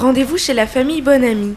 Rendez-vous chez la famille Bonami.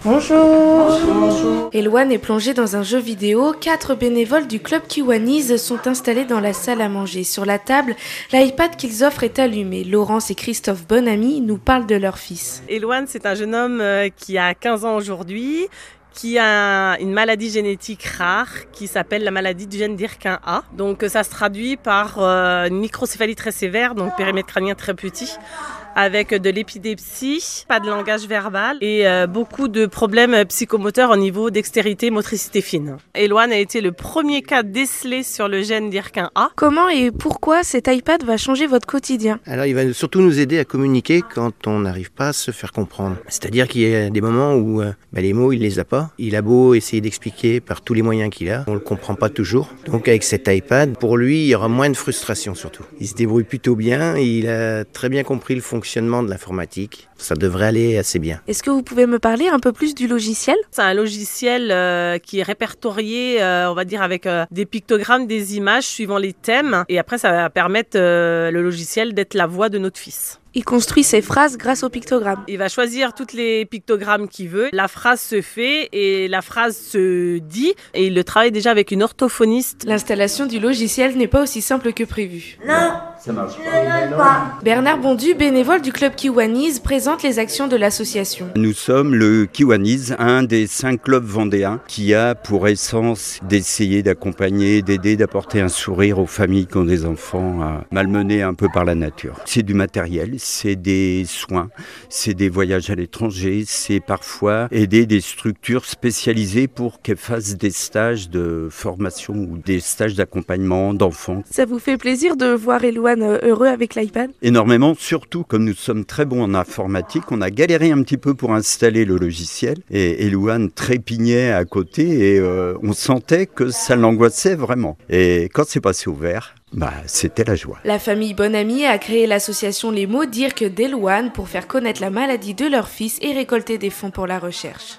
Bonjour. Eloane est plongée dans un jeu vidéo. 4 bénévoles du club Kiwanis sont installés dans la salle à manger. Sur la table, l'iPad qu'ils offrent est allumé. Laurence et Christophe Bonami nous parlent de leur fils. Eloane, c'est un jeune homme qui a 15 ans aujourd'hui, qui a une maladie génétique rare qui s'appelle la maladie du gène d'IRK1A. Donc ça se traduit par une microcéphalie très sévère, donc périmètre crânien très petit, avec de l'épilepsie, pas de langage verbal et beaucoup de problèmes psychomoteurs au niveau dextérité, motricité fine. Eloane a été le premier cas décelé sur le gène d'IRK1A. Comment et pourquoi cet iPad va changer votre quotidien? Alors il va surtout nous aider à communiquer quand on n'arrive pas à se faire comprendre. C'est-à-dire qu'il y a des moments où les mots il les a pas. Il a beau essayer d'expliquer par tous les moyens qu'il a, on le comprend pas toujours. Donc avec cet iPad, pour lui, il y aura moins de frustration surtout. Il se débrouille plutôt bien, il a très bien compris le fonctionnement de l'informatique. Ça devrait aller assez bien. Est-ce que vous pouvez me parler un peu plus du logiciel? C'est un logiciel qui est répertorié, on va dire, avec des pictogrammes, des images suivant les thèmes. Et après, ça va permettre le logiciel d'être la voix de notre fils. Il construit ses phrases grâce aux pictogrammes. Il va choisir toutes les pictogrammes qu'il veut. La phrase se fait et la phrase se dit. Et il le travaille déjà avec une orthophoniste. L'installation du logiciel n'est pas aussi simple que prévu. Non, Ça marche je ne veux pas. Bernard Bondu, bénévole du club Kiwanis, présente les actions de l'association. Nous sommes le Kiwanis, un des 5 clubs vendéens qui a pour essence d'essayer d'accompagner, d'aider, d'apporter un sourire aux familles qui ont des enfants malmenés un peu par la nature. C'est du matériel, c'est des soins, c'est des voyages à l'étranger, c'est parfois aider des structures spécialisées pour qu'elles fassent des stages de formation ou des stages d'accompagnement d'enfants. Ça vous fait plaisir de voir Eloane heureux avec l'iPad? Énormément, surtout comme nous sommes très bons en informatique, on a galéré un petit peu pour installer le logiciel et Eloane trépignait à côté et on sentait que ça l'angoissait vraiment. Et quand c'est passé au vert, c'était la joie. La famille Bonami a créé l'association Les Mots Dire que d'Eloane pour faire connaître la maladie de leur fils et récolter des fonds pour la recherche.